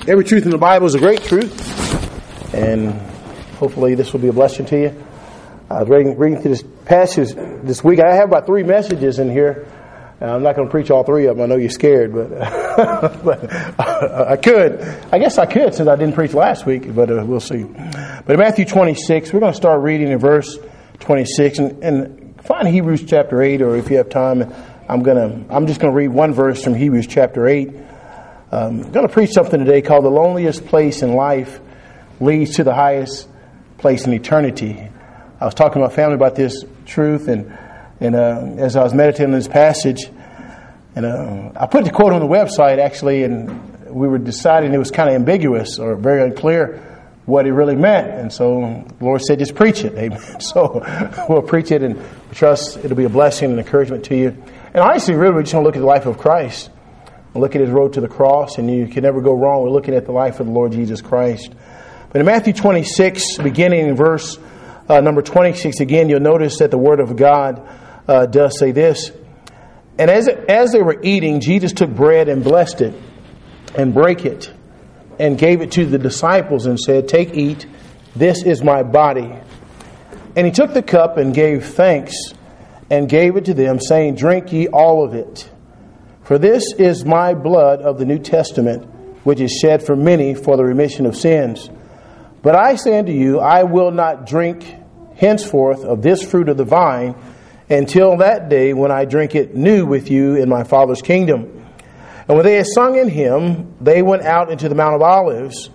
Every truth in the Bible is a great truth, and hopefully this will be a blessing to you. I was reading through this passage this week. I have about 3 messages in here. I'm not going to preach all 3 of them. I know you're scared, but, but I could. I guess I could since I didn't preach last week, but we'll see. But in Matthew 26, we're going to start reading in verse 26, and find Hebrews chapter 8, or if you have time, I'm just going to read one verse from Hebrews chapter 8. I'm going to preach something today called "The Loneliest Place in Life Leads to the Highest Place in Eternity." I was talking to my family about this truth, and as I was meditating on this passage, and I put the quote on the website actually, and we were deciding it was kind of ambiguous or very unclear what it really meant, and so the Lord said, "Just preach it." Amen. So we'll preach it, and we trust it'll be a blessing and encouragement to you. And honestly, really, we're just going to look at the life of Christ. Look at His road to the cross, and you can never go wrong with looking at the life of the Lord Jesus Christ. But in Matthew 26, beginning in verse number 26, again, you'll notice that the Word of God does say this. "And as they were eating, Jesus took bread and blessed it, and brake it, and gave it to the disciples, and said, 'Take, eat, this is my body.' And He took the cup and gave thanks, and gave it to them, saying, 'Drink ye all of it. For this is my blood of the New Testament, which is shed for many for the remission of sins. But I say unto you, I will not drink henceforth of this fruit of the vine until that day when I drink it new with you in my Father's kingdom.' And when they had sung an hymn, they went out into the Mount of Olives.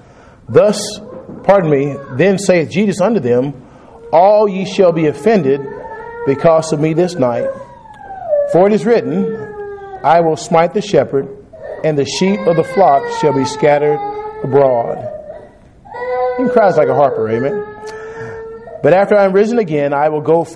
Then saith Jesus unto them, 'All ye shall be offended because of me this night. For it is written, I will smite the shepherd, and the sheep of the flock shall be scattered abroad.'" He cries like a harper, amen. "But after I am risen again, I will go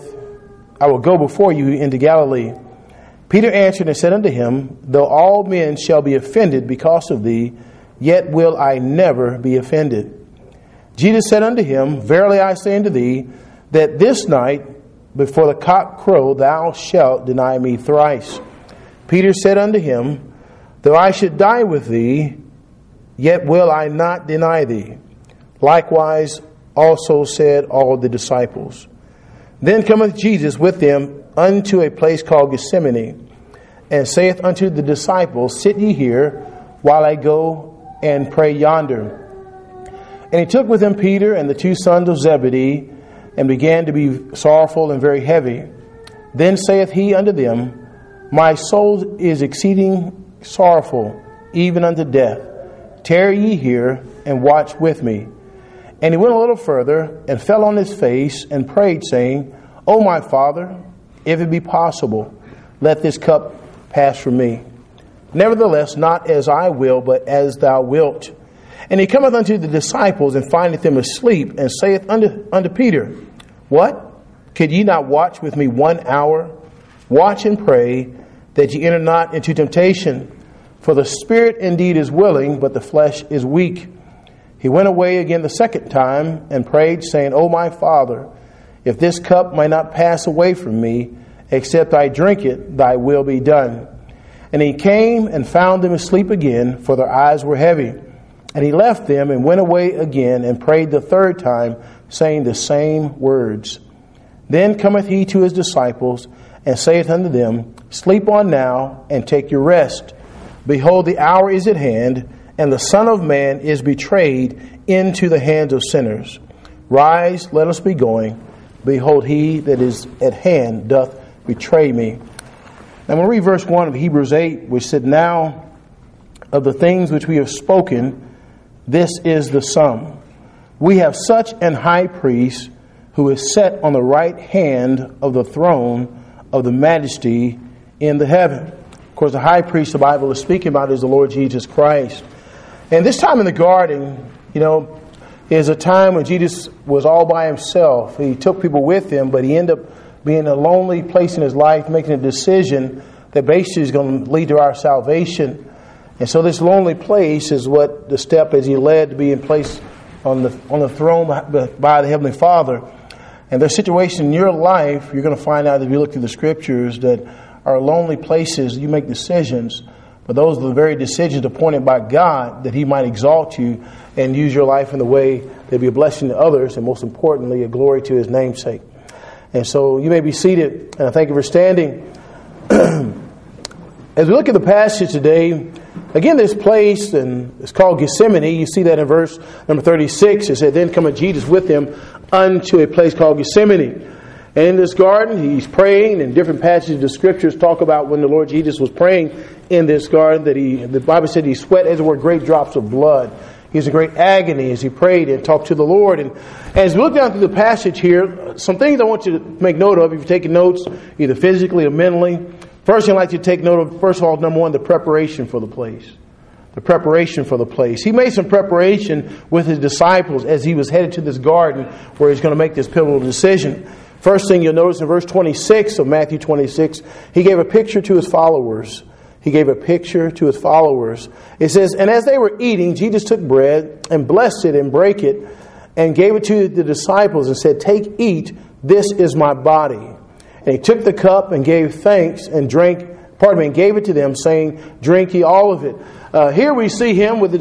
before you into Galilee." Peter answered and said unto him, "Though all men shall be offended because of thee, yet will I never be offended." Jesus said unto him, "Verily I say unto thee, that this night, before the cock crow, thou shalt deny me thrice." Peter said unto him, "Though I should die with thee, yet will I not deny thee." Likewise also said all the disciples. Then cometh Jesus with them unto a place called Gethsemane, and saith unto the disciples, "Sit ye here, while I go and pray yonder." And He took with Him Peter and the 2 sons of Zebedee, and began to be sorrowful and very heavy. Then saith He unto them, "My soul is exceeding sorrowful, even unto death. Tarry ye here, and watch with me." And He went a little further, and fell on His face, and prayed, saying, "O my Father, if it be possible, let this cup pass from me. Nevertheless, not as I will, but as Thou wilt." And He cometh unto the disciples, and findeth them asleep, and saith unto Peter, "What? Could ye not watch with me 1 hour? Watch and pray, that ye enter not into temptation. For the spirit indeed is willing, but the flesh is weak." He went away again the second time, and prayed, saying, "O my Father, if this cup may not pass away from me, except I drink it, Thy will be done." And He came and found them asleep again, for their eyes were heavy. And He left them, and went away again, and prayed the third time, saying the same words. Then cometh He to His disciples, and saith unto them, "Sleep on now, and take your rest. Behold, the hour is at hand, and the Son of Man is betrayed into the hands of sinners. Rise, let us be going. Behold, he that is at hand doth betray me." Now we'll read verse 1 of Hebrews 8, which said, "Now of the things which we have spoken, this is the sum. We have such an high priest, who is set on the right hand of the throne of the majesty in the heaven." Of course, the high priest the Bible is speaking about is the Lord Jesus Christ. And this time in the garden, is a time when Jesus was all by Himself. He took people with Him, but He ended up being a lonely place in His life, making a decision that basically is going to lead to our salvation. And so this lonely place is what the step as He led to be in place on the throne by the Heavenly Father. And there's situations in your life, you're going to find out if you look through the Scriptures, that are lonely places. You make decisions but those are the very decisions appointed by God that He might exalt you and use your life in the way that be a blessing to others, and most importantly, a glory to His namesake. And so you may be seated, and I thank you for standing. As we look at the passage today, again, this place, and it's called Gethsemane. You see that in verse number 36. It said, "Then cometh Jesus with him unto a place called Gethsemane." And in this garden, he's praying, and different passages of the Scriptures talk about when the Lord Jesus was praying in this garden, that the Bible said he sweat, as it were, great drops of blood. He was in great agony as he prayed and talked to the Lord. And as we look down through the passage here, some things I want you to make note of if you're taking notes, either physically or mentally. First thing I'd like you to take note of, first of all, number one, the preparation for the place. The preparation for the place. He made some preparation with his disciples as he was headed to this garden where he's going to make this pivotal decision. First thing you'll notice in verse 26 of Matthew 26, he gave a picture to his followers. He gave a picture to his followers. It says, "And as they were eating, Jesus took bread and blessed it and brake it and gave it to the disciples and said, 'Take, eat, this is my body.' And he took the cup and gave thanks and and gave it to them, saying, 'Drink ye all of it.'" Here we see him with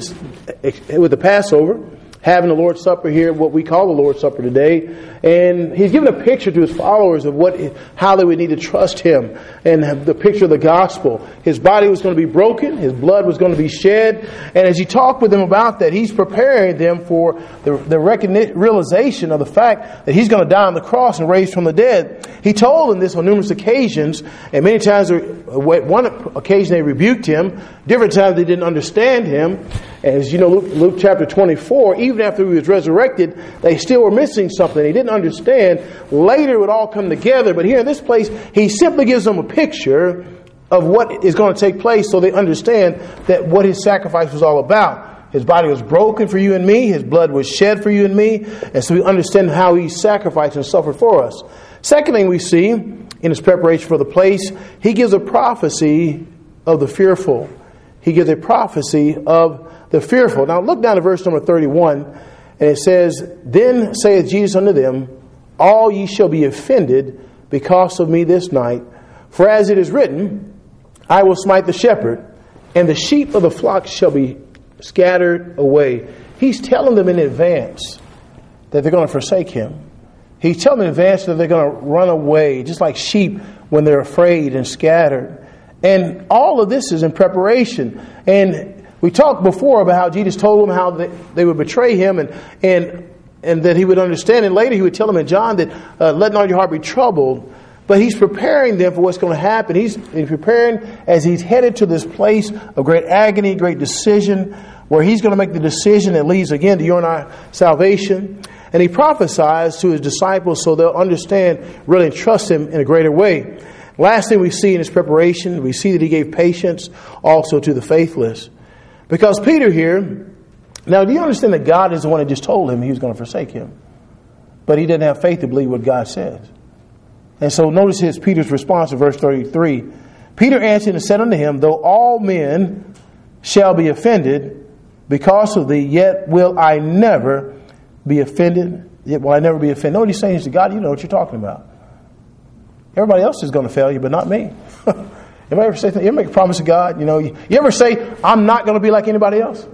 the Passover, having the Lord's Supper here, what we call the Lord's Supper today. And he's given a picture to his followers of how they would need to trust him, and the picture of the gospel. His body was going to be broken. His blood was going to be shed. And as he talked with them about that, he's preparing them for the realization of the fact that he's going to die on the cross and raise from the dead. He told them this on numerous occasions, and many times, one occasion they rebuked him. Different times they didn't understand him. As you know, Luke chapter 24, even after he was resurrected, they still were missing something. They didn't understand. Later it would all come together. But here in this place, he simply gives them a picture of what is going to take place so they understand that what his sacrifice was all about. His body was broken for you and me. His blood was shed for you and me. And so we understand how he sacrificed and suffered for us. Second thing we see in his preparation for the place, he gives a prophecy of the fearful. He gives a prophecy of the fearful. Now look down to verse number 31, and it says, "Then saith Jesus unto them, All ye shall be offended because of me this night. For as it is written, I will smite the shepherd, and the sheep of the flock shall be scattered away." He's telling them in advance that they're going to forsake him. He's telling them in advance that they're going to run away, just like sheep when they're afraid and scattered. And all of this is in preparation. And we talked before about how Jesus told them how they would betray him and that he would understand. And later he would tell them in John that let not your heart be troubled. But he's preparing them for what's going to happen. He's preparing as he's headed to this place of great agony, great decision, where he's going to make the decision that leads again to your and our salvation. And he prophesies to his disciples so they'll understand, really trust him in a greater way. Last thing we see in his preparation, we see that he gave patience also to the faithless. Because Peter here, now do you understand that God is the one that just told him he was going to forsake him? But he didn't have faith to believe what God says. And so notice Peter's response in verse 33. Peter answered and said unto him, Though all men shall be offended because of thee, yet will I never be offended. Yet will I never be offended. No, what he's saying is to God, you know what you're talking about. Everybody else is going to fail you, but not me. Anybody ever say that? You ever make a promise to God? You ever say, I'm not going to be like anybody else?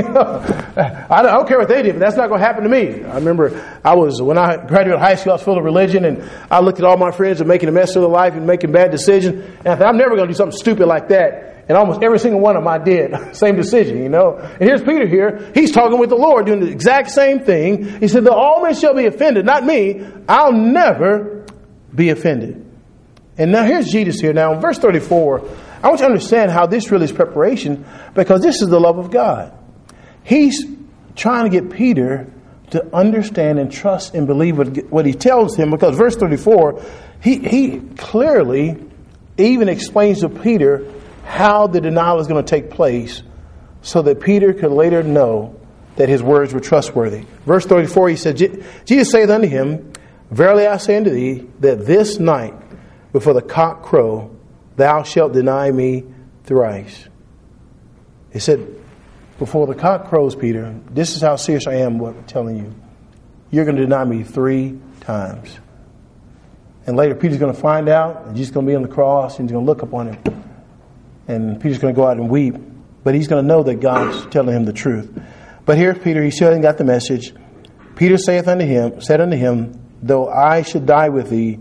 I don't care what they did, but that's not going to happen to me. I remember when I graduated high school, I was full of religion, and I looked at all my friends and making a mess of their life and making bad decisions. And I thought, I'm never going to do something stupid like that. And almost every single one of them I did. Same decision, And here's Peter here. He's talking with the Lord, doing the exact same thing. He said, Though all men shall be offended, not me, I'll never be offended. And now here's Jesus here. Now in verse 34, I want you to understand how this really is preparation, because this is the love of God. He's trying to get Peter to understand and trust and believe what he tells him, because verse 34, he clearly even explains to Peter how the denial is going to take place so that Peter could later know that his words were trustworthy. Verse 34, he said, Jesus saith unto him, Verily I say unto thee, that this night before the cock crow, thou shalt deny me thrice. He said, before the cock crows, Peter, this is how serious I am what I'm telling you. You're going to deny me 3 times. And later Peter's going to find out, and Jesus is going to be on the cross, and he's going to look upon him. And Peter's going to go out and weep. But he's going to know that God's telling him the truth. But here Peter, he still hasn't got the message. Peter said unto him, though I should die with thee,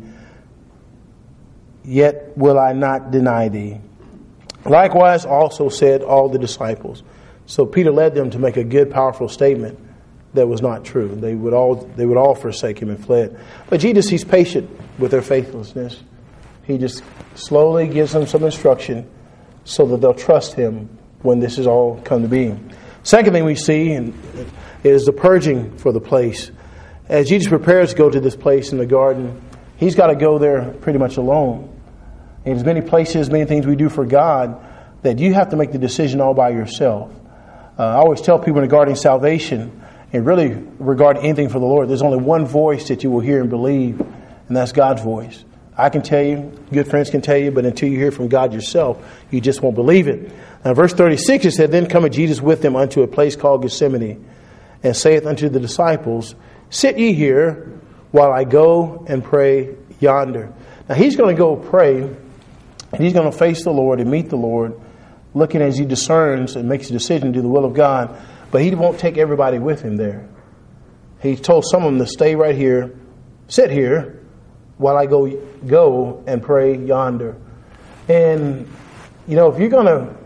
yet will I not deny thee. Likewise also said all the disciples. So Peter led them to make a good, powerful statement that was not true. They would all forsake him and fled. But Jesus, he's patient with their faithlessness. He just slowly gives them some instruction so that they'll trust him when this is all come to be. Second thing we see is the purging for the place. As Jesus prepares to go to this place in the garden, he's got to go there pretty much alone. And there's many places, many things we do for God that you have to make the decision all by yourself. I always tell people regarding salvation and really regarding anything for the Lord, there's only one voice that you will hear and believe, and that's God's voice. I can tell you, good friends can tell you, but until you hear from God yourself, you just won't believe it. Now, verse 36, it said, Then cometh Jesus with them unto a place called Gethsemane, and saith unto the disciples, Sit ye here, while I go and pray yonder. Now, he's going to go pray, and he's going to face the Lord and meet the Lord, looking as he discerns and makes a decision to do the will of God. But he won't take everybody with him there. He told some of them to stay right here, sit here, while I go and pray yonder. And, you know, if you're going to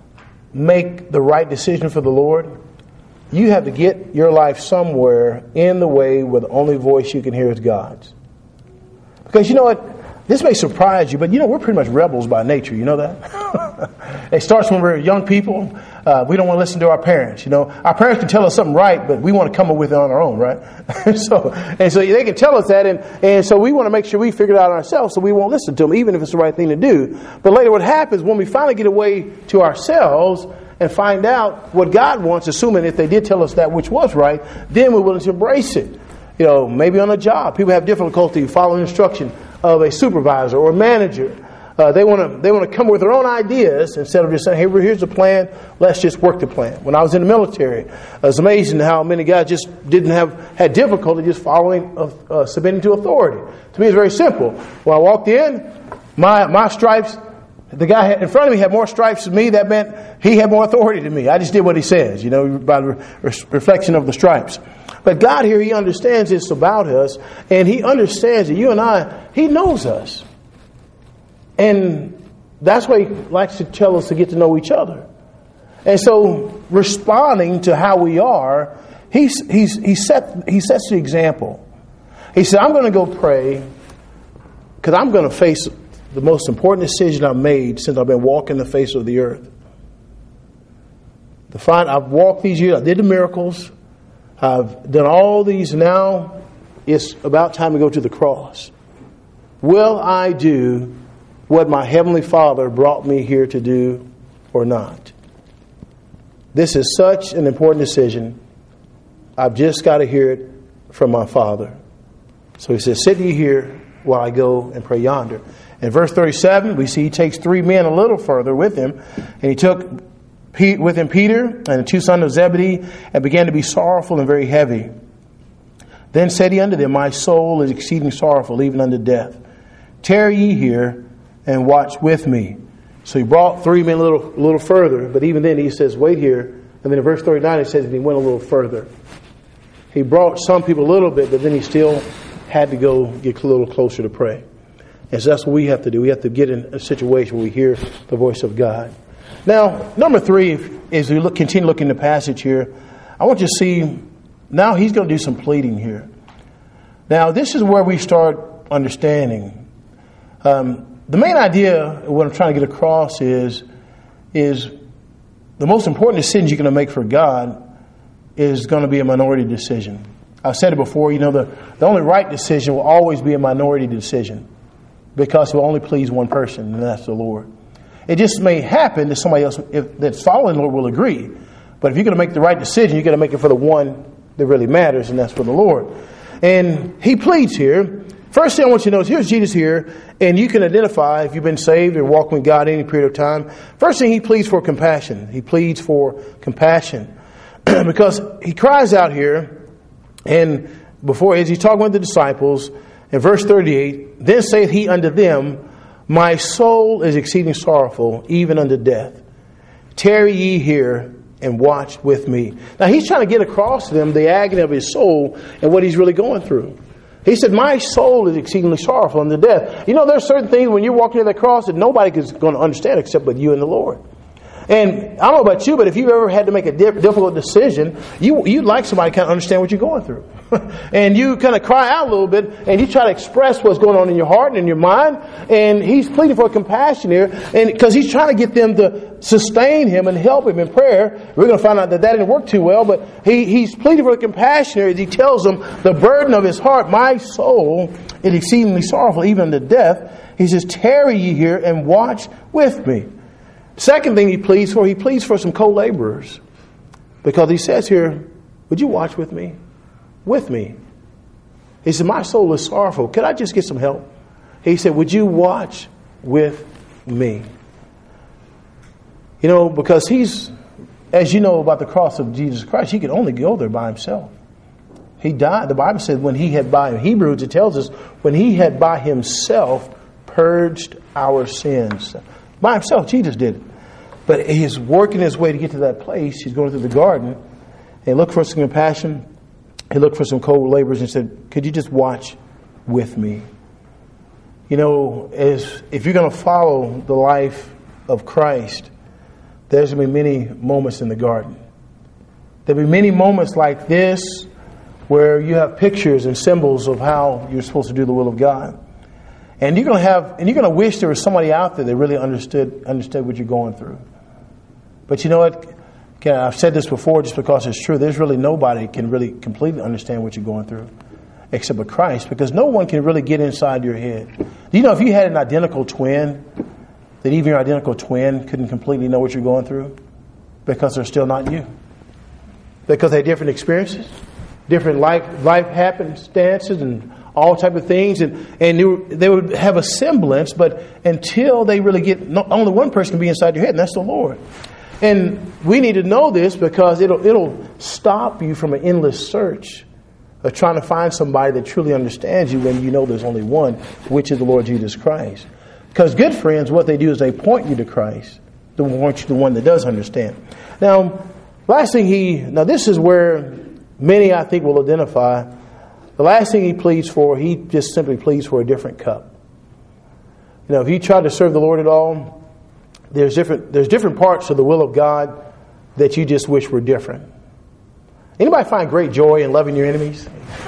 make the right decision for the Lord, you have to get your life somewhere in the way where the only voice you can hear is God's. Because you know what? This may surprise you, but you know, we're pretty much rebels by nature. You know that? It starts when we're young people. We don't want to listen to our parents. You know, our parents can tell us something right, but we want to come up with it on our own, right? so they can tell us that, and so we want to make sure we figure it out ourselves, so we won't listen to them, even if it's the right thing to do. But later, what happens when we finally get away to ourselves and find out what God wants, assuming if they did tell us that which was right, then we're willing to embrace it. You know, maybe on a job, people have difficulty following instruction of a supervisor or manager. They want to come with their own ideas instead of just saying, hey, here's the plan, let's just work the plan. When I was in the military, it was amazing how many guys just had difficulty just following, submitting to authority. To me, it's very simple. When I walked in, my stripes, the guy in front of me had more stripes than me. That meant he had more authority than me. I just did what he says, you know, by the reflection of the stripes. But God here, he understands this about us, and he understands that you and I, he knows us. And that's why he likes to tell us to get to know each other. And so responding to how we are, he sets the example. He said, I'm going to go pray because I'm going to face the most important decision I've made since I've been walking the face of the earth. I've walked these years, I did the miracles, I've done all these. Now it's about time to go to the cross. Will I do what my Heavenly Father brought me here to do or not? This is such an important decision. I've just got to hear it from my Father. So he says, sit ye here while I go and pray yonder. In verse 37, we see he takes 3 men a little further with him. And he took with him Peter and the 2 sons of Zebedee, and began to be sorrowful and very heavy. Then said he unto them, My soul is exceeding sorrowful, even unto death. Tarry ye here and watch with me. So he brought 3 men a little further, but even then he says, wait here. And then in verse 39 it says that he went a little further. He brought some people a little bit, but then he still had to go get a little closer to pray. And so that's what we have to do. We have to get in a situation where we hear the voice of God. Now, number 3, as we continue looking at the passage here, I want you to see, now he's going to do some pleading here. Now, this is where we start understanding. The main idea of what I'm trying to get across is the most important decision you're going to make for God is going to be a minority decision. I've said it before, you know, the only right decision will always be a minority decision because it will only please one person, and that's the Lord. It just may happen that somebody else that's following the Lord will agree. But if you're going to make the right decision, you've got to make it for the one that really matters, and that's for the Lord. And he pleads here. First thing I want you to know is here's Jesus here, and you can identify if you've been saved or walking with God any period of time. First thing, he pleads for compassion. He pleads for compassion because he cries out here, and before, as he's talking with the disciples, in verse 38, then saith he unto them, My soul is exceeding sorrowful, even unto death. Tarry ye here and watch with me. Now he's trying to get across to them the agony of his soul and what he's really going through. He said, my soul is exceedingly sorrowful unto death. You know, there's certain things when you're walking to the cross that nobody is going to understand except but you and the Lord. And I don't know about you, but if you've ever had to make a difficult decision, you'd like somebody to kind of understand what you're going through. And you kind of cry out a little bit, and you try to express what's going on in your heart and in your mind. And he's pleading for compassion here, and because he's trying to get them to sustain him and help him in prayer. We're going to find out that didn't work too well, but he's pleading for compassion here as he tells them the burden of his heart. My soul is exceedingly sorrowful, even unto death. He says, tarry ye here and watch with me. Second thing he pleads for some co-laborers. Because he says here, would you watch with me? With me. He said, my soul is sorrowful. Could I just get some help? He said, would you watch with me? You know, because he's, as you know about the cross of Jesus Christ, he could only go there by himself. He died. The Bible said when he had by, in Hebrews it tells us, when he had by himself purged our sins. By himself, Jesus did it. But he's working his way to get to that place. He's going through the garden. And he looked for some compassion. He looked for some co-laborers and said, could you just watch with me? You know, if you're going to follow the life of Christ, there's going to be many moments in the garden. There'll be many moments like this where you have pictures and symbols of how you're supposed to do the will of God. And you're going to wish there was somebody out there that really understood what you're going through. But you know what? I've said this before just because it's true. There's really nobody can really completely understand what you're going through except for Christ, because no one can really get inside your head. Do you know if you had an identical twin, that even your identical twin couldn't completely know what you're going through? Because they're still not you. Because they had different experiences, different life happenstances, and all type of things, and they would have a semblance, but until they really get, only one person can be inside your head, and that's the Lord. And we need to know this because it'll stop you from an endless search of trying to find somebody that truly understands you when you know there's only one, which is the Lord Jesus Christ. Because good friends, what they do is they point you to Christ. They want you to the one that does understand. Now, last thing this is where many, I think, will identify. The last thing he pleads for, he just simply pleads for a different cup. You know, if you try to serve the Lord at all, there's different parts of the will of God that you just wish were different. Anybody find great joy in loving your enemies?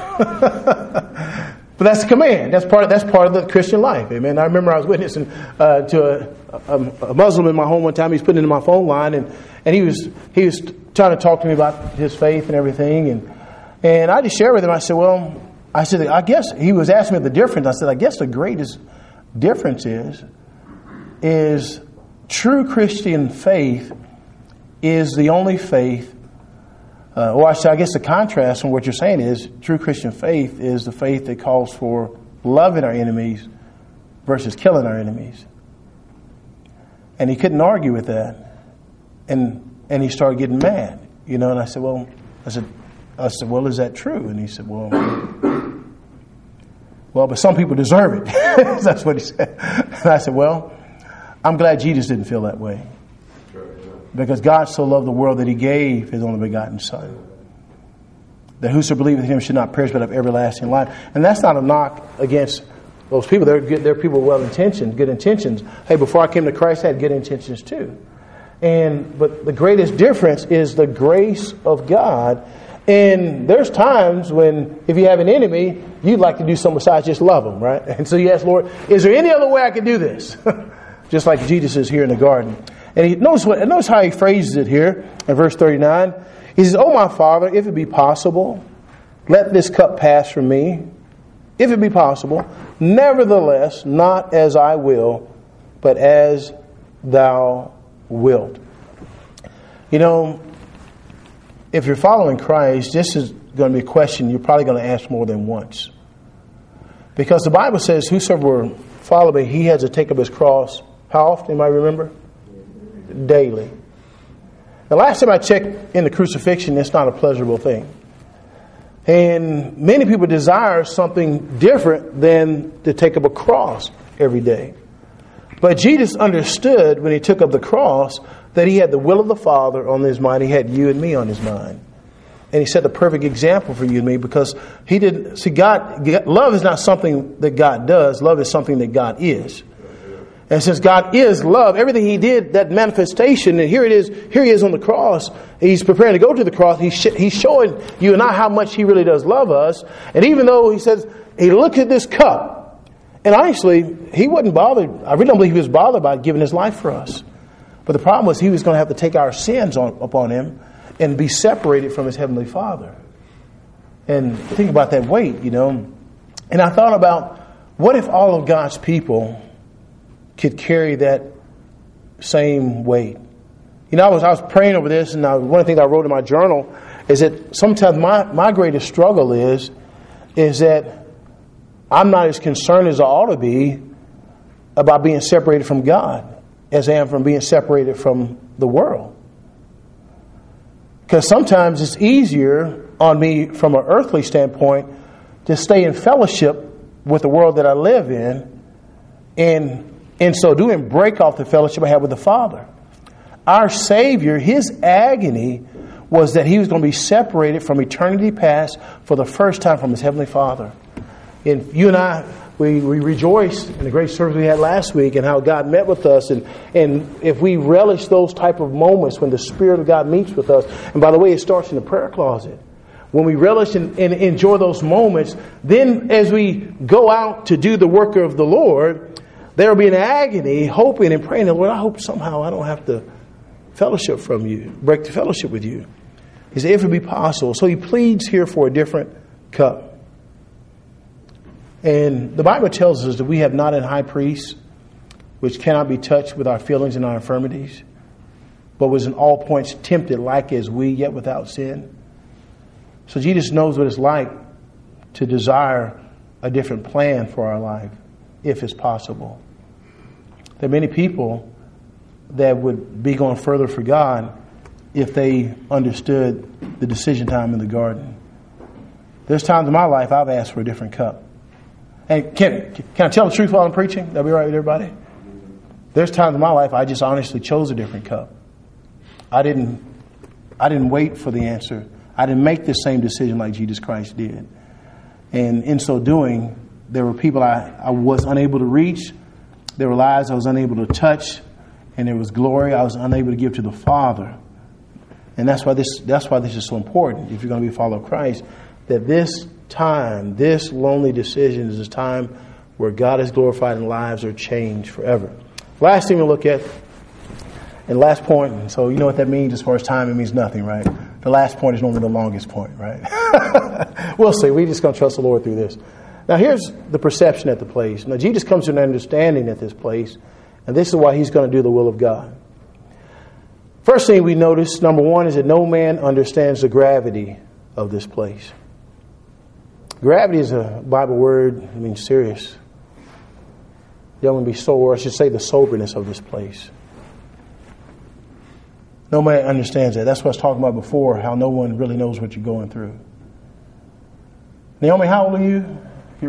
But that's the command. That's part of the Christian life. Amen. I remember I was witnessing to a Muslim in my home one time. He was putting in my phone line, and he was trying to talk to me about his faith and everything, and I just shared with him. I said, I guess he was asking me the difference. I said, I guess the greatest difference is true Christian faith is the only faith. I guess the contrast from what you're saying is true Christian faith is the faith that calls for loving our enemies versus killing our enemies. And he couldn't argue with that. And he started getting mad, and I said, well, is that true? And he said, well, but some people deserve it. That's what he said. And I said, well, I'm glad Jesus didn't feel that way. Because God so loved the world that he gave his only begotten Son, that whoso believeth in him should not perish but have everlasting life. And that's not a knock against those people. They're people with well-intentioned, good intentions. Hey, before I came to Christ, I had good intentions too. But the greatest difference is the grace of God. And there's times when, if you have an enemy, you'd like to do something besides just love them, right? And so you ask, Lord, is there any other way I can do this? Just like Jesus is here in the garden. And notice how he phrases it here in verse 39. He says, "O my Father, if it be possible, let this cup pass from me. If it be possible, nevertheless, not as I will, but as thou wilt." If you're following Christ, this is going to be a question you're probably going to ask more than once. Because the Bible says, whosoever will follow me, he has to take up his cross. How often? Anybody remember? Daily. The last time I checked in the crucifixion, it's not a pleasurable thing. And many people desire something different than to take up a cross every day. But Jesus understood when he took up the cross that he had the will of the Father on his mind. He had you and me on his mind. And he set the perfect example for you and me, because he didn't see God. Love is not something that God does. Love is something that God is. And since God is love, everything he did, that manifestation, and here he is on the cross. He's preparing to go to the cross. He's showing you and I how much he really does love us. And even though he says, he looked at this cup, and honestly, he wasn't bothered. I really don't believe he was bothered by giving his life for us. But the problem was he was going to have to take our sins upon him and be separated from his heavenly Father. And think about that weight, And I thought about, what if all of God's people could carry that same weight? I was praying over this, and one of the things I wrote in my journal is that sometimes my greatest struggle is that I'm not as concerned as I ought to be about being separated from God as I am from being separated from the world. Because sometimes it's easier on me from an earthly standpoint to stay in fellowship with the world that I live in, and in so doing break off the fellowship I have with the Father. Our Savior, his agony was that he was going to be separated from eternity past for the first time from his heavenly Father. And you and I, we rejoiced in the great service we had last week and how God met with us. And if we relish those type of moments when the Spirit of God meets with us, and by the way, it starts in the prayer closet. When we relish and enjoy those moments, then as we go out to do the work of the Lord, there will be an agony, hoping and praying, Lord, I hope somehow I don't have to fellowship from you, break the fellowship with you. He said, if it be possible. So he pleads here for a different cup. And the Bible tells us that we have not a high priest which cannot be touched with our feelings and our infirmities, but was in all points tempted like as we, yet without sin. So Jesus knows what it's like to desire a different plan for our life, if it's possible. There are many people that would be going further for God if they understood the decision time in the garden. There's times in my life I've asked for a different cup. And can I tell the truth while I'm preaching? That'll be all right with everybody? There's times in my life I just honestly chose a different cup. I didn't wait for the answer. I didn't make the same decision like Jesus Christ did. And in so doing, there were people I was unable to reach. There were lives I was unable to touch. And there was glory I was unable to give to the Father. And that's why this is so important, if you're going to be a follower of Christ, that this time, this lonely decision is a time where God is glorified and lives are changed forever. Last thing we'll look at, and last point, and so you know what that means as far as time, it means nothing, right? The last point is normally the longest point, right? We'll see. We're just going to trust the Lord through this. Now here's the perception at the place. Now Jesus comes to an understanding at this place, and this is why he's going to do the will of God. First thing we notice, number one, is that no man understands the gravity of this place. Gravity is a Bible word. It means serious. You don't want to be sore. I should say the soberness of this place. No man understands that. That's what I was talking about before, how no one really knows what you're going through. Naomi, how old are you? You're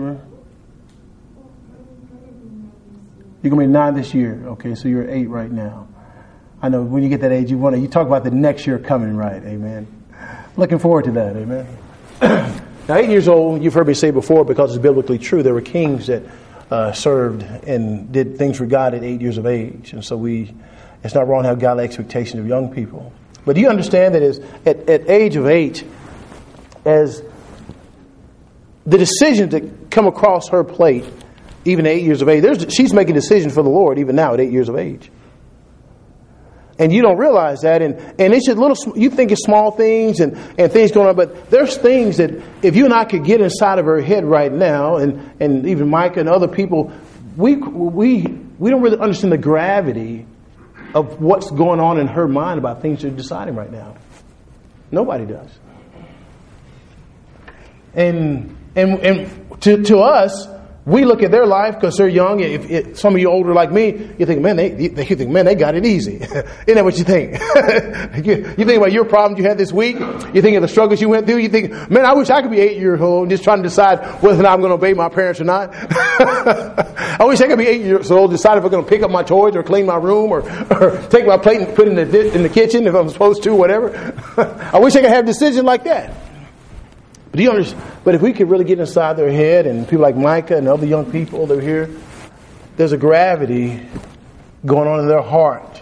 going to be 9 this year. Okay, so you're 8 right now. I know when you get that age, you talk about the next year coming, right? Amen. Looking forward to that. Amen. Now, 8 years old, you've heard me say before, because it's biblically true, there were kings that served and did things for God at 8 years of age. And so it's not wrong to have godly expectations of young people. But do you understand that at age of 8, as the decisions that come across her plate, even at 8 years of age, she's making decisions for the Lord even now at 8 years of age. And you don't realize that, and it's just you think it's small things and things going on, but there's things that if you and I could get inside of her head right now, and even Micah and other people, we don't really understand the gravity of what's going on in her mind about things they're deciding right now. Nobody does. And to us, We look at their life because they're young. If some of you older like me, you think, man, they got it easy. Isn't that what you think? You think about your problems you had this week. You think of the struggles you went through. You think, man, I wish I could be 8 years old and just trying to decide whether or not I'm going to obey my parents or not. I wish I could be 8 years old and decide if I'm going to pick up my toys or clean my room or take my plate and put it in the kitchen if I'm supposed to, whatever. I wish I could have a decision like that. But do you understand? But if we could really get inside their head, and people like Micah and other young people that are here, there's a gravity going on in their heart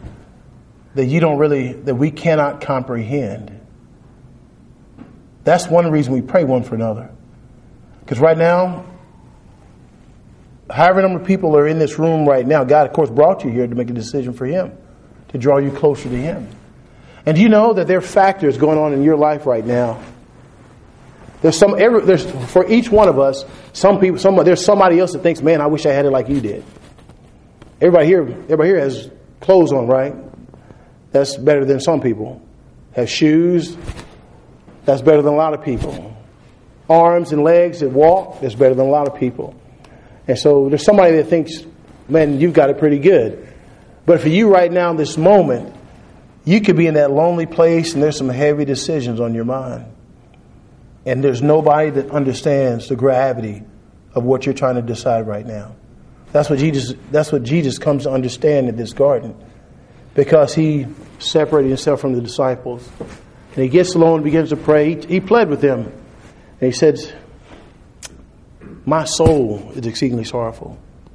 that we cannot comprehend. That's one reason we pray one for another. Because right now, however number of people are in this room right now, God, of course, brought you here to make a decision for Him, to draw you closer to Him. And do you know that there are factors going on in your life right now? There's for each one of us, there's somebody else that thinks, man, I wish I had it like you did. Everybody here has clothes on, right? That's better than some people. Has shoes. That's better than a lot of people. Arms and legs that walk. That's better than a lot of people. And so there's somebody that thinks, man, you've got it pretty good. But for you right now, in this moment, you could be in that lonely place and there's some heavy decisions on your mind. And there's nobody that understands the gravity of what you're trying to decide right now. That's what Jesus comes to understand in this garden. Because He separated Himself from the disciples. And He gets alone and begins to pray. He pled with them. And He said, my soul is exceedingly sorrowful.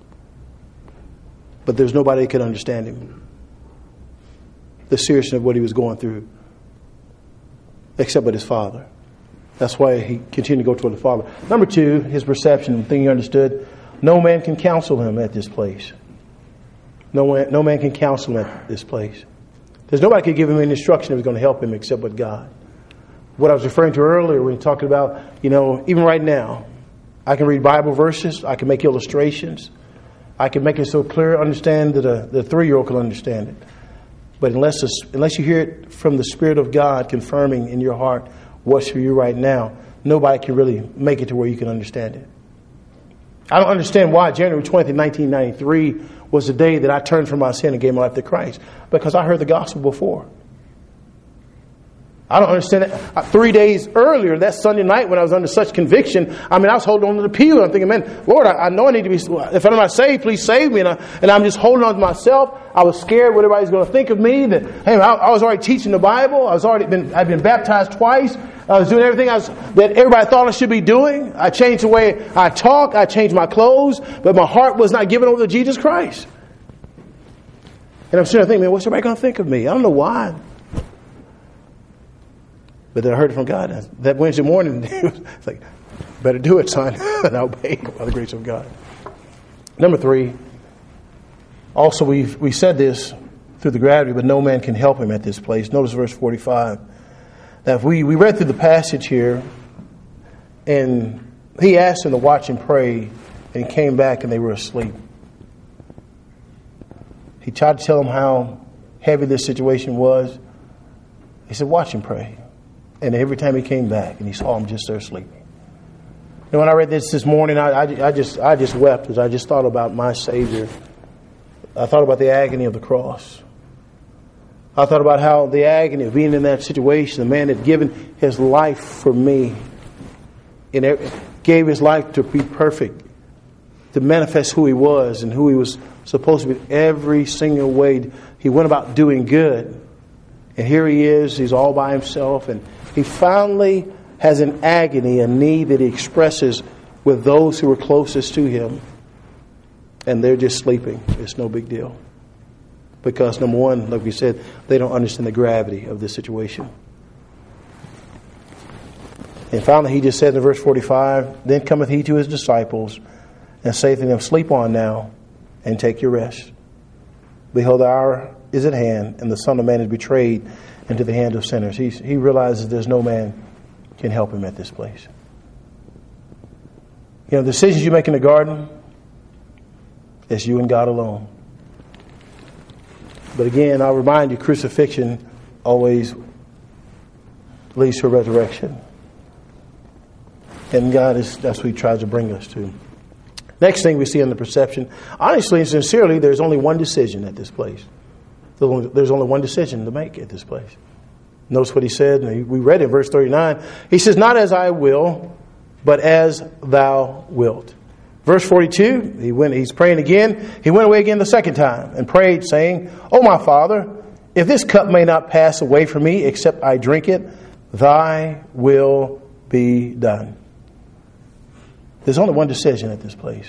But there's nobody that could understand Him. The seriousness of what He was going through. Except but His Father. That's why He continued to go toward the Father. Number 2, His perception, the thing He understood. No man can counsel Him at this place. No man can counsel Him at this place. There's nobody could give Him any instruction that was going to help Him except but God. What I was referring to earlier when talking about, even right now, I can read Bible verses. I can make illustrations. I can make it so clear, understand that the 3-year-old can understand it. But unless you hear it from the Spirit of God confirming in your heart what's for you right now, nobody can really make it to where you can understand it. I don't understand why January 20th, 1993 was the day that I turned from my sin and gave my life to Christ. Because I heard the gospel before. I don't understand it. 3 days earlier, that Sunday night when I was under such conviction, I was holding on to the pew. I'm thinking, man, Lord, I know I need to be, if I'm not saved, please save me. And I'm just holding on to myself. I was scared what everybody's going to think of me. That, hey, I was already teaching the Bible. I'd been baptized twice. I was doing everything that everybody thought I should be doing. I changed the way I talk. I changed my clothes. But my heart was not given over to Jesus Christ. And I'm sitting there thinking, man, what's everybody going to think of me? I don't know why. But then I heard it from God. That Wednesday morning, it's like, better do it, son. And I obeyed by the grace of God. Number 3. Also, we said this through the gravity, but no man can help him at this place. Notice verse 45. Now, if we read through the passage here, and He asked them to watch and pray, and He came back and they were asleep. He tried to tell them how heavy this situation was. He said, watch and pray. And every time He came back and He saw them just there sleeping. And when I read this morning, I just wept as I just thought about my Savior. I thought about the agony of the cross. I thought about how the agony of being in that situation, the man had given his life for me and gave his life to be perfect, to manifest who He was and who He was supposed to be every single way. He went about doing good. And here He is, He's all by Himself, and He finally has an agony, a need that He expresses with those who are closest to Him. And they're just sleeping. It's no big deal. Because number 1, like we said, they don't understand the gravity of this situation. And finally He just said in verse 45, then cometh He to His disciples and saith to them, sleep on now and take your rest. Behold, the hour is at hand, and the Son of Man is betrayed into the hand of sinners. He realizes there's no man can help him at this place. The decisions you make in the garden, it's you and God alone. But again, I'll remind you, crucifixion always leads to resurrection. And that's what He tries to bring us to. Next thing we see in the perception, honestly and sincerely, there's only one decision at this place. There's only one decision to make at this place. Notice what he said, and we read it in verse 39. He says, not as I will, but as thou wilt. Verse 42, he's praying again. He went away again the second time and prayed, saying, O my Father, if this cup may not pass away from me, except I drink it, thy will be done. There's only one decision at this place.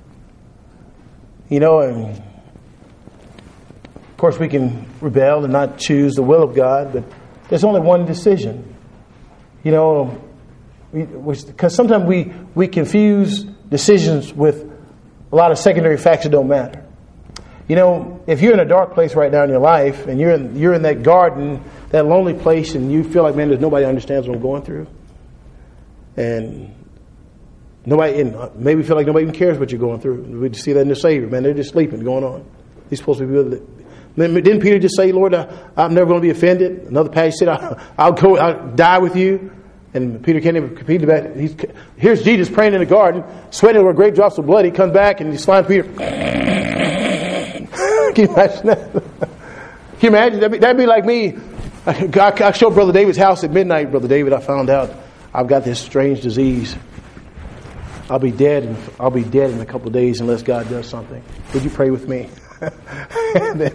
And of course we can rebel and not choose the will of God, but there's only one decision. Because sometimes we confuse decisions with a lot of secondary facts that don't matter. If you're in a dark place right now in your life, and you're in that garden, that lonely place, and you feel like, man, there's nobody understands what I'm going through, and maybe feel like nobody even cares what you're going through. We see that in the Savior, man. They're just sleeping, going on. He's supposed to be with it. Didn't Peter just say, Lord, I'm never going to be offended? Another passage said, I'll die with you. And Peter can't even compete about it. Here's Jesus praying in the garden, sweating over great drops of blood. He comes back and he's flying Peter. Can you imagine that? Can you imagine? That'd be like me. I showed Brother David's house at midnight. Brother David, I found out I've got this strange disease. I'll be dead in a couple of days unless God does something. Would you pray with me? I'm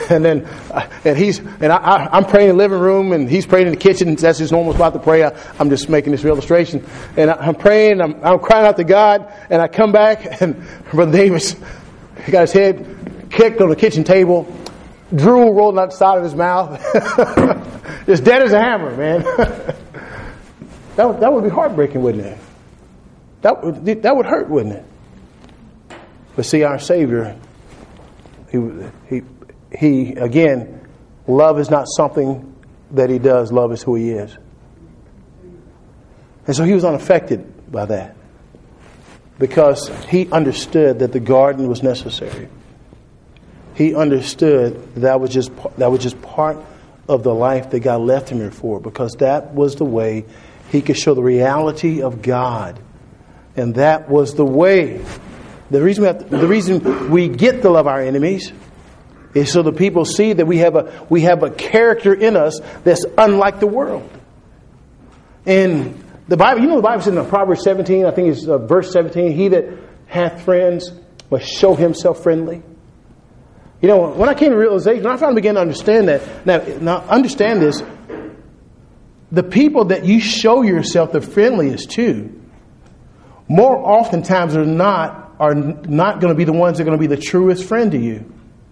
praying in the living room, and he's praying in the kitchen. That's his normal spot to pray. I'm just making this real illustration. And I'm praying. I'm crying out to God, and I come back, and Brother Davis, he got his head kicked on the kitchen table, drool rolling out the side of his mouth, just dead as a hammer, man. That would be heartbreaking, wouldn't it? That would hurt, wouldn't it? But see, our Savior, he again, love is not something that he does. Love is who he is. And so he was unaffected by that, because he understood that the garden was necessary. He understood that was just part of the life that God left him here for, because that was the way he could show the reality of God. And that was the way. The reason we get to love our enemies is so the people see that we have a character in us that's unlike the world. And the Bible, the Bible says in Proverbs 17, I think it's verse 17, he that hath friends must show himself friendly. When I came to realization, I finally began to understand that. Now understand this. The people that you show yourself the friendliest to, more oftentimes than not, are not going to be the ones that are going to be the truest friend to you.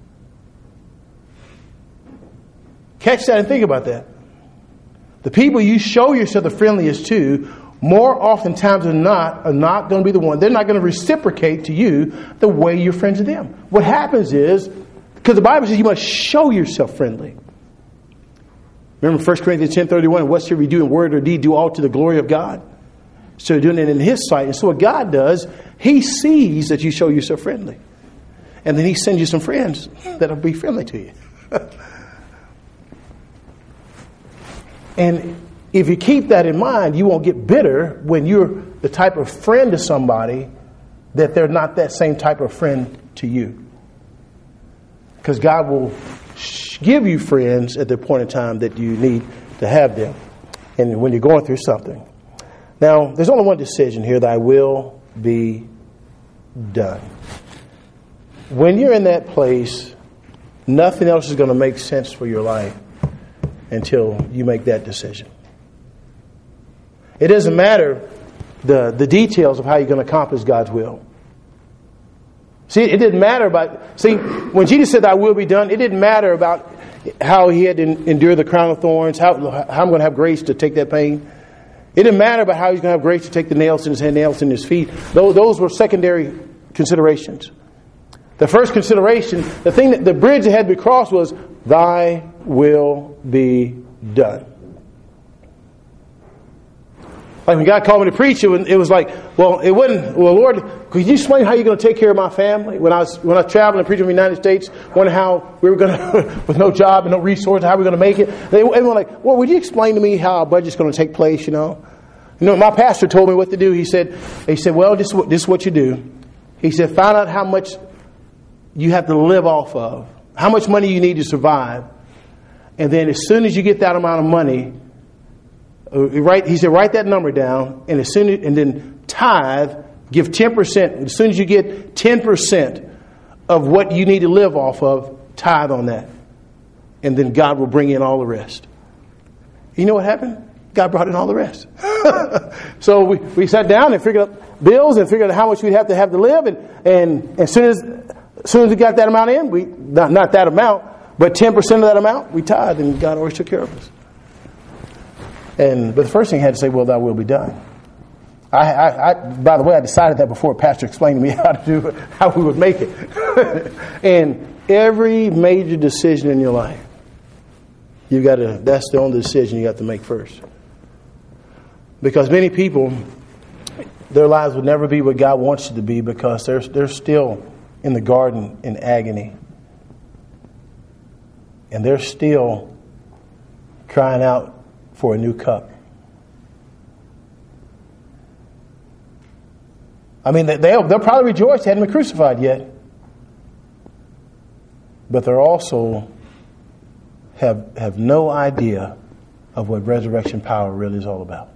Catch that and think about that. The people you show yourself the friendliest to, more oftentimes than not, are not going to be the one. They're not going to reciprocate to you the way you're friends with them. What happens is, because the Bible says you must show yourself friendly. Remember 1 Corinthians 10:31, whatsoever you do in word or deed, do all to the glory of God. So you're doing it in His sight. And so what God does, He sees that you show yourself friendly. And then He sends you some friends that will be friendly to you. And if you keep that in mind, you won't get bitter when you're the type of friend to somebody that they're not that same type of friend to you. Because God will give you friends at the point in time that you need to have them. And when you're going through something. Now, there's only one decision here: thy will be done. When you're in that place, nothing else is going to make sense for your life until you make that decision. It doesn't matter the details of how you're going to accomplish God's will. See, it didn't matter when Jesus said thy will be done, it didn't matter about how he had to endure the crown of thorns, how I'm going to have grace to take that pain. It didn't matter about how he's going to have grace to take the nails in his hand, nails in his feet. Those were secondary considerations. The first consideration, the bridge that had to be crossed was, thy will be done. Like when God called me to preach, it was like, Lord, could you explain how you're going to take care of my family? When I was traveling and preaching in the United States, wondering how we were going to, with no job and no resources, how we were going to make it. They were like, well, would you explain to me how our budget's going to take place, my pastor told me what to do. He said, well, this is what you do. He said, find out how much you have to live off of, how much money you need to survive. And then as soon as you get that amount of money, he said, write that number down. And then tithe, give 10%. As soon as you get 10% of what you need to live off of, tithe on that. And then God will bring in all the rest. You know what happened? God brought in all the rest. So we sat down and figured out bills and figured out how much we'd have to live. And as soon as we got that amount in, not that amount, but 10% of that amount, we tithed, and God always took care of us. But the first thing I had to say, well, thy will be done. By the way, I decided that before Pastor explained to me how we would make it. And every major decision in your life, that's the only decision you have to make first. Because many people, their lives would never be what God wants it to be because they're still in the garden in agony. And they're still crying out for a new cup. I mean, they'll probably rejoice they hadn't been crucified yet. But they're also have no idea of what resurrection power really is all about.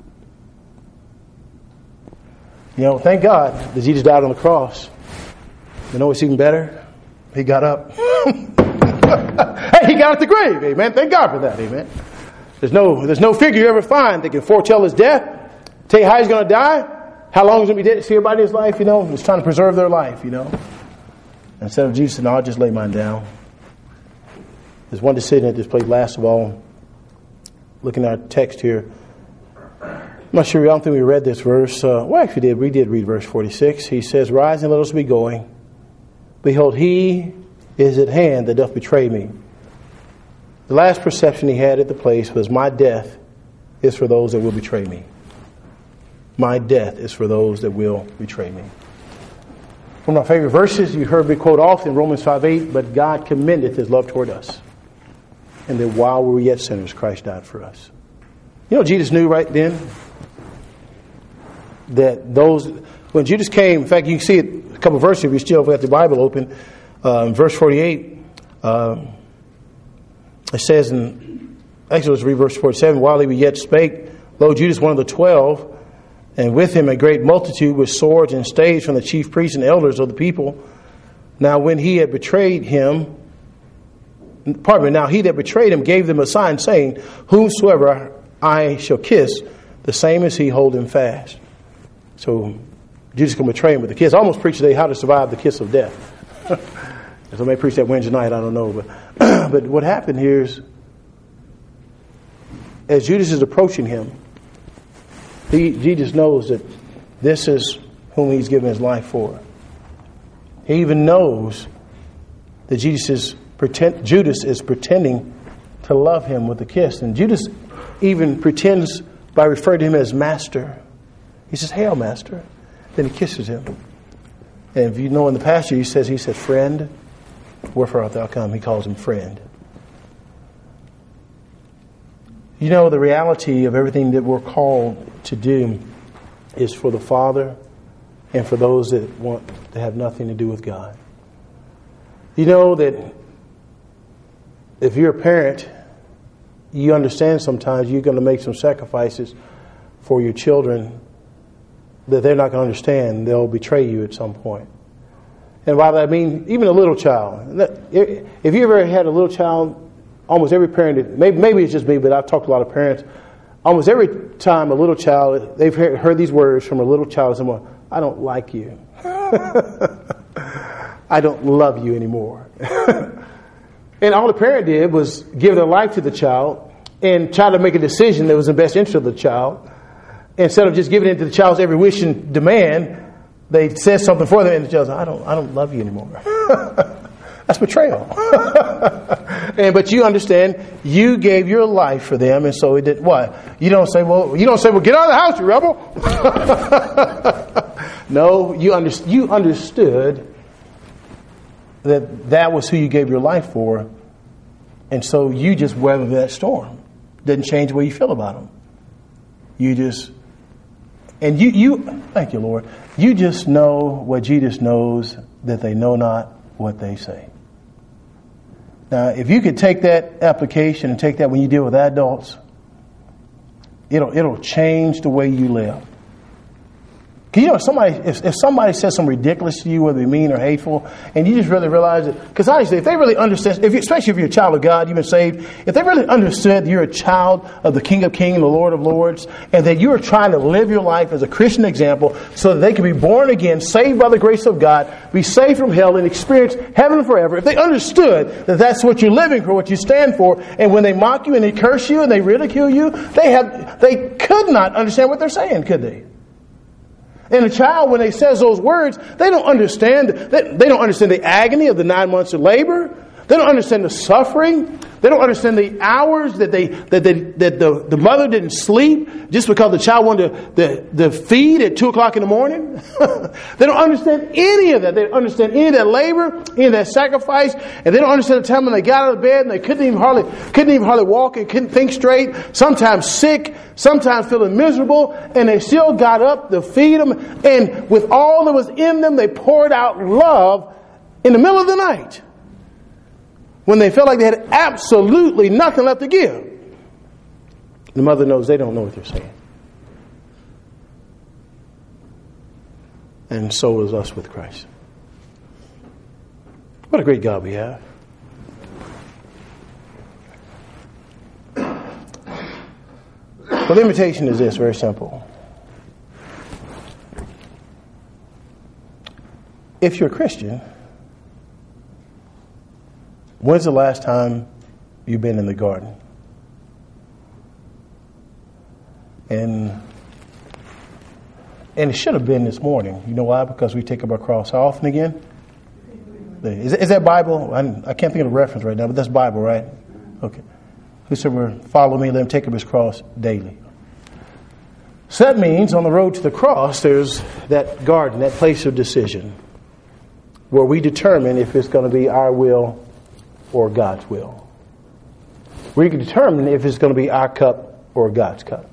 You know, thank God that Jesus died on the cross. You know what's even better? He got up. Hey, he got out the grave. Amen. Thank God for that. Amen. There's no figure you ever find that can foretell his death, tell you how he's going to die, how long he's going to be dead. See everybody in his life, he's trying to preserve their life, Instead of Jesus saying, no, I'll just lay mine down. There's one decision that just played last of all. Looking at our text here. I'm not sure, I don't think we read this verse. Actually we did read verse 46. He says, rise and let us be going. Behold, he is at hand that doth betray me. The last perception he had at the place was, my death is for those that will betray me. My death is for those that will betray me. One of my favorite verses, you heard me quote often, Romans 5:8, but God commendeth his love toward us, and that while we were yet sinners, Christ died for us. Jesus knew right then that when Judas came, in fact, you can see it a couple of verses if you still have the Bible open. In verse 48, it says actually let's read verse 47, while he yet spake, lo, Judas, one of the 12, and with him a great multitude with swords and staves from the chief priests and elders of the people. Now when he had betrayed him, he that betrayed him gave them a sign, saying, whomsoever I shall kiss, the same as he hold him fast. So Jesus can betray him with a kiss. I almost preached today how to survive the kiss of death. So I may preach that Wednesday night, I don't know. But what happened here is, as Judas is approaching him, Jesus knows that this is whom he's given his life for. He even knows that Judas is pretending to love him with a kiss. And Judas even pretends by referring to him as master. He says, hail, master. Then he kisses him. And if you know in the passage, he said, friend, wherefore art thou come? He calls him friend. The reality of everything that we're called to do is for the Father and for those that want to have nothing to do with God. You know that if you're a parent, you understand sometimes you're going to make some sacrifices for your children that they're not going to understand. They'll betray you at some point. And by that I mean even a little child. If you ever had a little child, almost every parent, maybe it's just me, but I've talked to a lot of parents. Almost every time a little child, they've heard these words from a little child, someone, I don't like you. I don't love you anymore. And all the parent did was give their life to the child and try to make a decision that was in the best interest of the child. Instead of just giving in to the child's every wish and demand, they said something for them, and the child said, I don't love you anymore. That's betrayal. But you understand, you gave your life for them, and so it did what? You don't say, well, get out of the house, you rebel. No, you understood that was who you gave your life for, and so you just weathered that storm. Didn't change the way you feel about them. You just And you, thank you, Lord, you just know what Jesus knows, that they know not what they say. Now, if you could take that application and take that when you deal with adults, it'll change the way you live. Because if somebody says something ridiculous to you, whether it be mean or hateful, and you just really realize it, because honestly, if they really understand, especially if you're a child of God, you've been saved, if they really understood that you're a child of the King of Kings and the Lord of Lords, and that you are trying to live your life as a Christian example so that they can be born again, saved by the grace of God, be saved from hell, and experience heaven forever, if they understood that that's what you're living for, what you stand for, and when they mock you and they curse you and they ridicule you, they could not understand what they're saying, could they? And a child, when they says those words, they don't understand. They don't understand the agony of the 9 months of labor. They don't understand the suffering. They don't understand the hours that the mother didn't sleep just because the child wanted to feed at 2 o'clock in the morning. They don't understand any of that. They don't understand any of that labor, any of that sacrifice, and they don't understand the time when they got out of bed and they couldn't even hardly walk and couldn't think straight. Sometimes sick, sometimes feeling miserable, and they still got up to feed them. And with all that was in them, they poured out love in the middle of the night, when they felt like they had absolutely nothing left to give. The mother knows they don't know what they're saying. And so is us with Christ. What a great God we have. Well, the invitation is this, very simple. If you're a Christian, when's the last time you've been in the garden? And it should have been this morning. You know why? Because we take up our cross how often again? Is that Bible? I can't think of the reference right now, but that's Bible, right? Okay. Whosoever follow me, let him take up his cross daily. So that means on the road to the cross, there's that garden, that place of decision, where we determine if it's going to be our will or God's will. We can determine if it's going to be our cup or God's cup.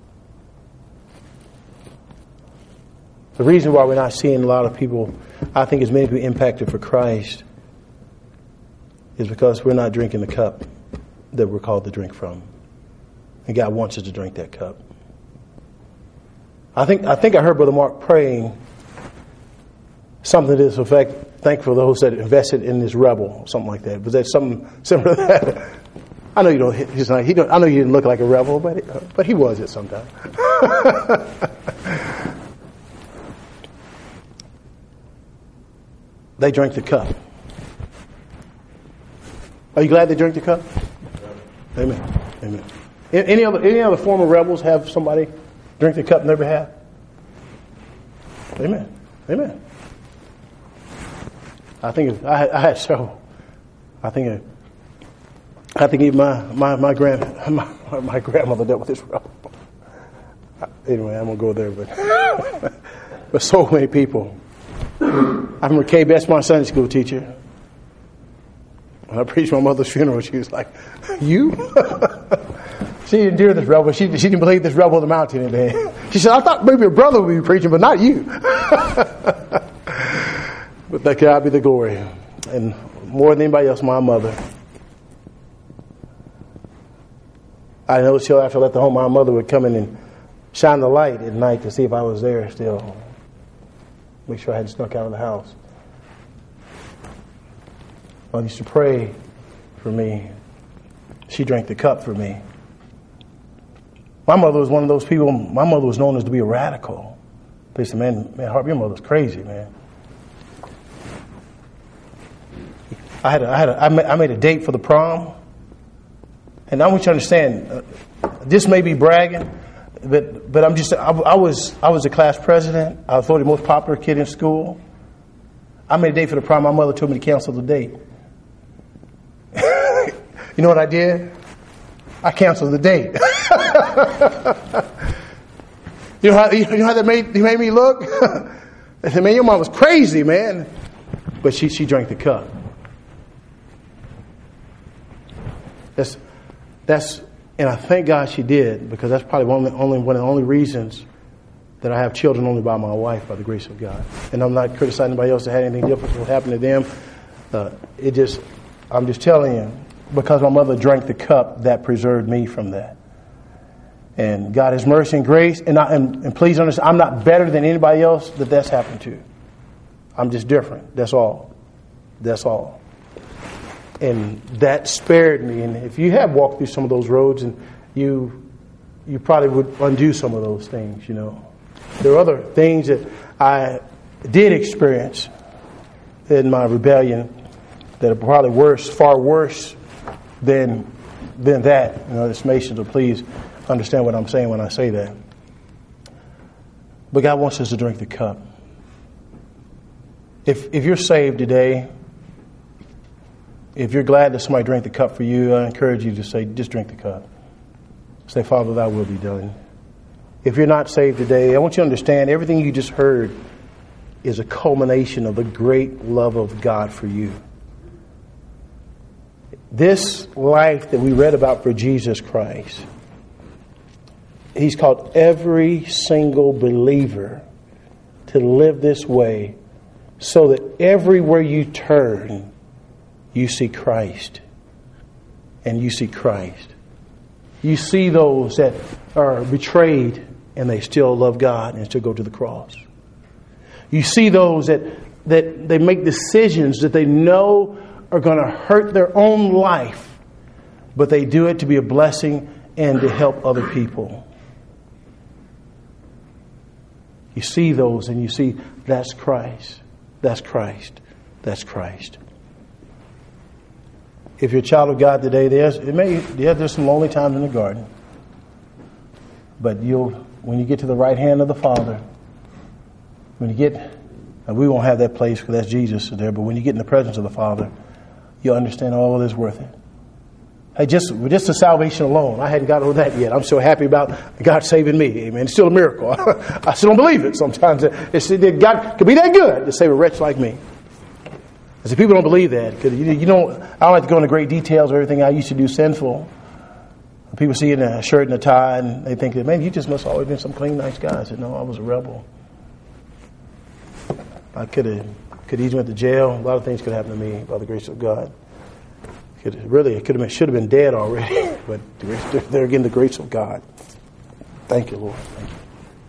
The reason why we're not seeing a lot of people, I think as many people impacted for Christ, is because we're not drinking the cup that we're called to drink from. And God wants us to drink that cup. I think I heard Brother Mark praying something to this effect. Thankful for those that invested in this rebel, something like that. Was that something similar to that? I know you don't. I know you didn't look like a rebel, but he was at some time. They drank the cup. Are you glad they drank the cup? Amen. Amen. Any other former rebels have somebody drink the cup on their behalf? Amen. Amen. I think I had several. I think even my grandmother dealt with this rebel. Anyway, I'm gonna go there, but so many people. I remember Kay Best, my Sunday school teacher. When I preached my mother's funeral, she was like, "You?" She didn't do this rebel. She didn't believe this rebel on the mountain today. She said, "I thought maybe your brother would be preaching, but not you." But that God be the glory. And more than anybody else, my mother. I know till after I left the home, my mother would come in and shine the light at night to see if I was there still. Make sure I hadn't snuck out of the house. I used to pray for me. She drank the cup for me. My mother was one of those people. My mother was known as to be a radical. They said, man, Harp, your mother's crazy, man. I made a date for the prom. And I want you to understand, this may be bragging, but I was the class president. I was voted most popular kid in school. I made a date for the prom. My mother told me to cancel the date. You know what I did? I canceled the date. You know how that made me look? I said, man, your mom was crazy, man. But she drank the cup. That's and I thank God she did, because that's probably one of the only reasons that I have children only by my wife, by the grace of God. And I'm not criticizing anybody else that had anything different what happened to them. I'm just telling you, because my mother drank the cup, that preserved me from that. And God has mercy and grace. And please understand, I'm not better than anybody else that's happened to. I'm just different. That's all. That's all. And that spared me. And if you have walked through some of those roads, and you probably would undo some of those things, you know. There are other things that I did experience in my rebellion that are probably worse, far worse than that. You know, this nation, so please understand what I'm saying when I say that. But God wants us to drink the cup. If you're saved today, if you're glad that somebody drank the cup for you, I encourage you to say, just drink the cup. Say, Father, thy will be done. If you're not saved today, I want you to understand everything you just heard is a culmination of the great love of God for you. This life that we read about for Jesus Christ, He's called every single believer to live this way so that everywhere you turn, you see Christ. And you see Christ. You see those that are betrayed and they still love God and still go to the cross. You see those that they make decisions that they know are going to hurt their own life, but they do it to be a blessing and to help other people. You see those and you see that's Christ. That's Christ. That's Christ. If you're a child of God today, there's some lonely times in the garden. But when you get to the right hand of the Father, we won't have that place because that's Jesus there, but when you get in the presence of the Father, you'll understand all of this worth it. Hey, just the salvation alone, I hadn't got over that yet. I'm so happy about God saving me. Amen. It's still a miracle. I still don't believe it sometimes. God could be that good to save a wretch like me. I see people don't believe that because I don't like to go into great details of everything I used to do sinful. People see it in a shirt and a tie and they think that, man, you just must have always been some clean, nice guy. I said, no, I was a rebel. I could easily went to jail. A lot of things could happen to me by the grace of God. Should have been dead already. But there again, the grace of God. Thank you, Lord. Thank you.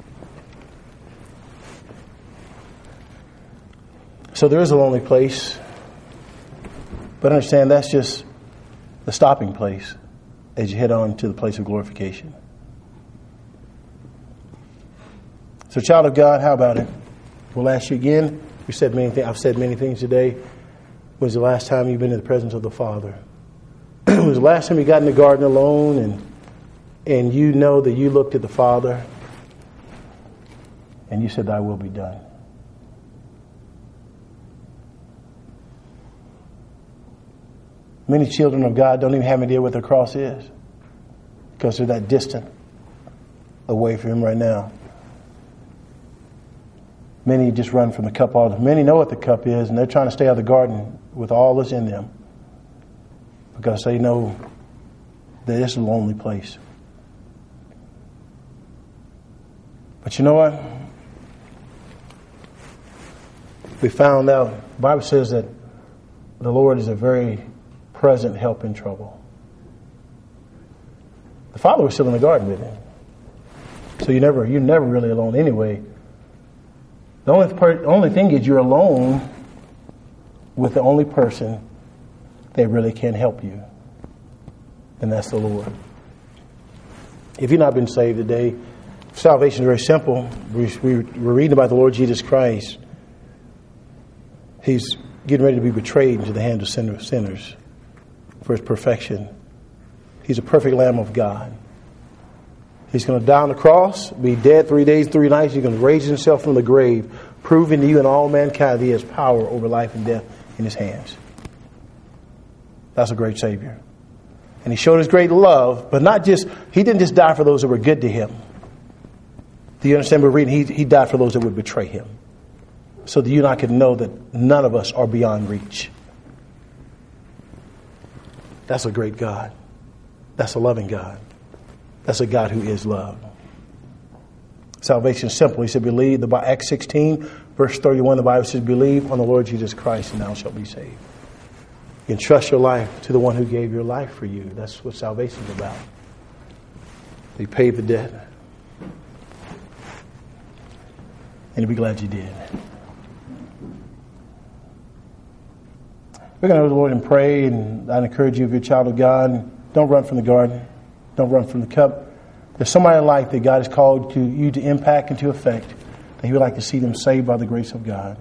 So there is a lonely place. But understand that's just the stopping place as you head on to the place of glorification. So child of God, how about it? We'll ask you again. I've said many things today. When was the last time you've been in the presence of the Father? When was the last time you got in the garden alone and you know that you looked at the Father and you said, thy will be done? Many children of God don't even have any idea what their cross is because they're that distant away from Him right now. Many just run from the cup all the time. Many know what the cup is and they're trying to stay out of the garden with all that's in them because they know that it's a lonely place. But you know what? We found out, the Bible says that the Lord is a very present help in trouble. The Father was still in the garden with Him. So you're never really alone anyway. The only thing is you're alone with the only person that really can help you. And that's the Lord. If you've not been saved today, salvation is very simple. We're reading about the Lord Jesus Christ. He's getting ready to be betrayed into the hands of sinners for His perfection. He's a perfect Lamb of God. He's going to die on the cross, be dead 3 days, 3 nights. He's going to raise Himself from the grave, proving to you and all mankind that He has power over life and death in His hands. That's a great Savior. And He showed His great love, but He didn't just die for those that were good to Him. Do you understand? We're reading, He died for those that would betray Him. So that you and I can know that none of us are beyond reach. That's a great God. That's a loving God. That's a God who is love. Salvation is simple. He said, believe. Acts 16, verse 31, the Bible says, believe on the Lord Jesus Christ and thou shalt be saved. You can trust your life to the one who gave your life for you. That's what salvation is about. He paid the debt. And you'll be glad you did. We're going to go to the Lord and pray, and I'd encourage you, if you're a child of God, don't run from the garden. Don't run from the cup. There's somebody in life that God has called you to impact and to affect, that He would like to see them saved by the grace of God.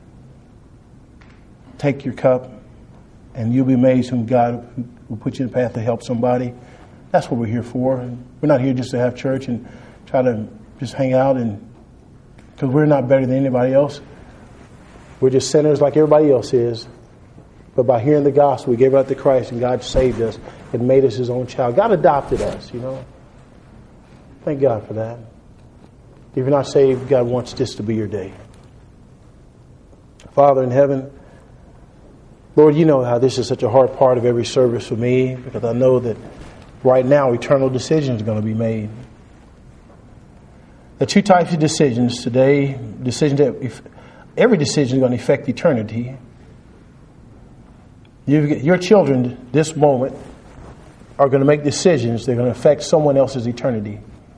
Take your cup, and you'll be amazed whom God will put you in the path to help somebody. That's what we're here for. We're not here just to have church and try to just hang out, and because we're not better than anybody else. We're just sinners like everybody else is. But by hearing the gospel, we gave out to Christ, and God saved us and made us His own child. God adopted us, you know. Thank God for that. If you're not saved, God wants this to be your day. Father in heaven, Lord, you know how this is such a hard part of every service for me, because I know that right now eternal decisions are going to be made. There are two types of decisions today. Decisions that every decision is going to affect eternity. Your children this moment are going to make decisions that are going to affect someone else's eternity.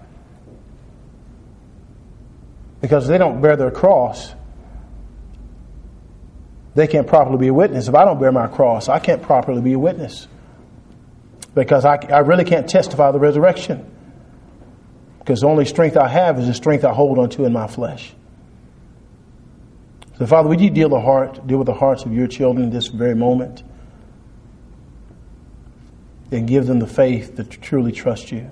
Because if they don't bear their cross, they can't properly be a witness. If I don't bear my cross, I can't properly be a witness. Because I really can't testify the resurrection. Because the only strength I have is the strength I hold onto in my flesh. So, Father, would you deal with the hearts of your children this very moment? And give them the faith to truly trust you.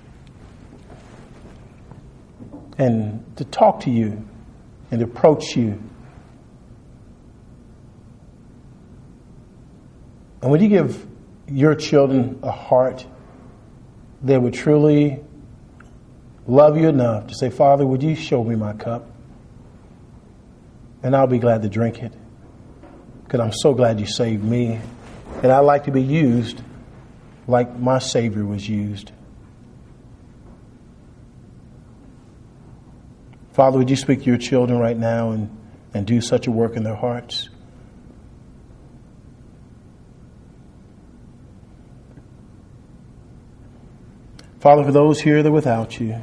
And to talk to you and to approach you. And would you give your children a heart that would truly love you enough to say, Father, would you show me my cup? And I'll be glad to drink it. Because I'm so glad you saved me. And I'd like to be used like my Savior was used. Father, would you speak to your children right now and do such a work in their hearts? Father, for those here that are without you,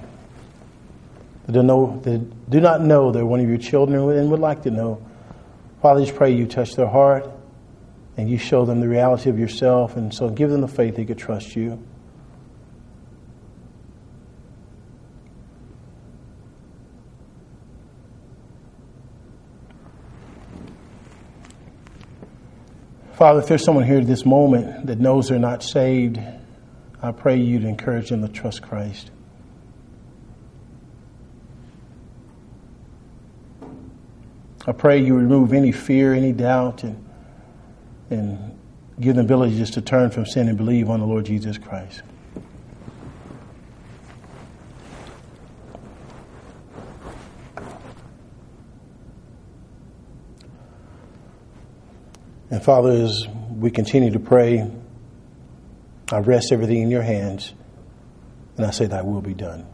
that do not know they're one of your children and would like to know, Father, I just pray you touch their heart and you show them the reality of yourself, and so give them the faith they could trust you. Father, if there's someone here at this moment that knows they're not saved, I pray you to encourage them to trust Christ. I pray you remove any fear, any doubt, and give them ability just to turn from sin and believe on the Lord Jesus Christ. And Father, as we continue to pray, I rest everything in your hands, and I say thy will be done.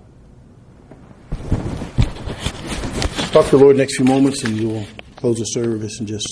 Talk to the Lord next few moments, and you'll close the service and just